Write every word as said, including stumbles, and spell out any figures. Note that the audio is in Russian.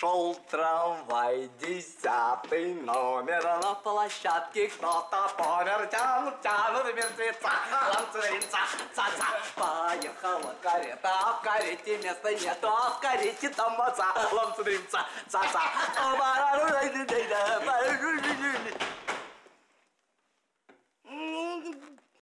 Шел трамвай, десятый номер, на площадке кто-то помер. Тянут, тянут мертвеца, ланцеринца, ца-ца. Поехала карета, а в карете места нету, а в карете там отца, ланцеринца, ца-ца.